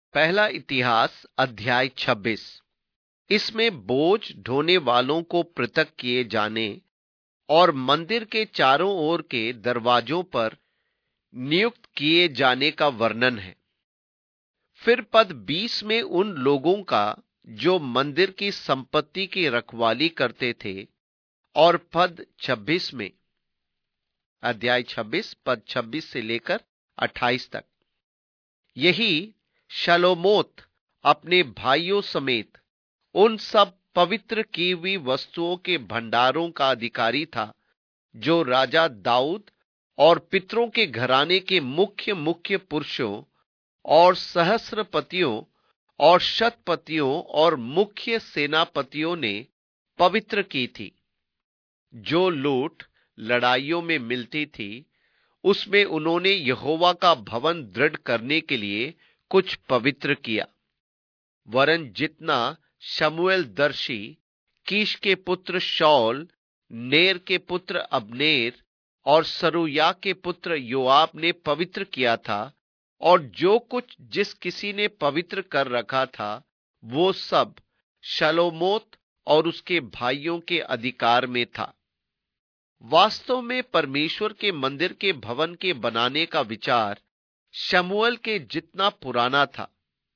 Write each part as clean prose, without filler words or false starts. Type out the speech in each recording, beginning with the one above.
पहला इतिहास अध्याय 26। इसमें बोझ ढोने वालों को पृथक किए जाने और मंदिर के चारों ओर के दरवाजों पर नियुक्त किए जाने का वर्णन है। फिर पद 20 में उन लोगों का जो मंदिर की संपत्ति की रखवाली करते थे, और पद 26 में, अध्याय 26 पद 26 से लेकर 28 तक, यही शलोमोत अपने भाइयों समेत उन सब पवित्र की हुई वस्तुओं के भंडारों का अधिकारी था जो राजा दाऊद और पितरों के घराने के मुख्य मुख्य पुरुषों और सहस्रपतियों और शतपतियों और मुख्य सेनापतियों ने पवित्र की थी। जो लूट लड़ाइयों में मिलती थी, उसमें उन्होंने यहोवा का भवन दृढ़ करने के लिए कुछ पवित्र किया। वरन जितना शमूएल दर्शी, कीश के पुत्र शाऊल, नेर के पुत्र अब्नेर और सरूया के पुत्र योआब ने पवित्र किया था, और जो कुछ जिस किसी ने पवित्र कर रखा था, वो सब शलोमोत और उसके भाइयों के अधिकार में था। वास्तव में परमेश्वर के मंदिर के भवन के बनाने का विचार शमूएल के जितना पुराना था।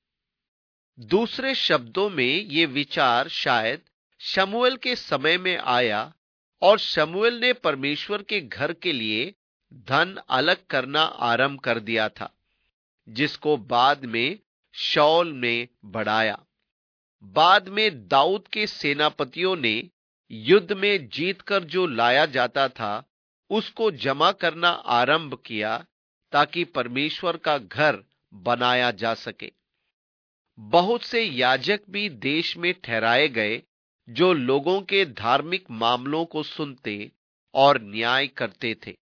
दूसरे शब्दों में ये विचार शायद शमूएल के समय में आया, और शमूएल ने परमेश्वर के घर के लिए धन अलग करना आरंभ कर दिया था, जिसको बाद में शाऊल ने बढ़ाया। बाद में दाऊद के सेनापतियों ने युद्ध में जीतकर जो लाया जाता था, उसको जमा करना आरंभ किया, ताकि परमेश्वर का घर बनाया जा सके। बहुत से याजक भी देश में ठहराए गए, जो लोगों के धार्मिक मामलों को सुनते और न्याय करते थे।